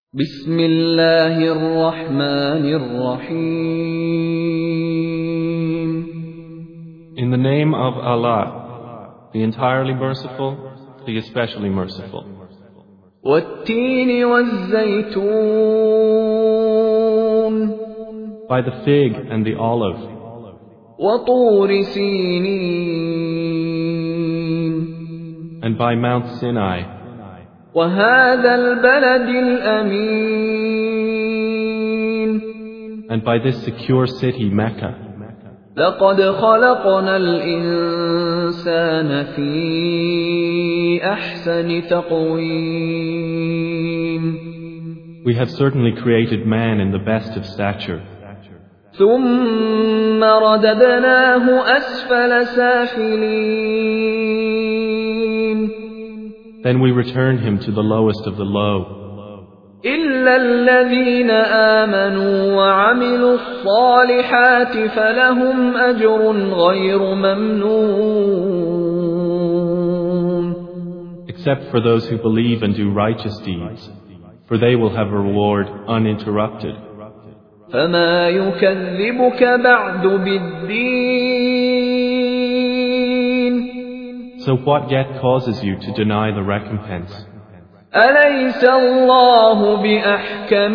بسم الله الرحمن الرحيم. In the name of Allah, the entirely merciful, the especially merciful. والتين والزيتون. By the fig and the olive. وطور سينين. And by Mount Sinai. وهذا البلد الأمين. And by this secure city, Mecca. لقد خلقنا الإنسان في أحسن تقويم. We have certainly created man in the best of stature. ثم رددناه أسفل سافلين. Then we return him to the lowest of the low. إلا الذين آمنوا وعملوا الصالحات فلهم أجر غير ممنون. Except for those who believe and do righteous deeds, for they will have a reward uninterrupted. فما يكذبك بعد بالدين. So what yet causes you to deny the recompense? أليس الله بأحكم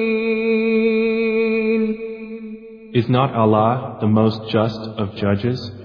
الحاكمين. Is not Allah the most just of judges?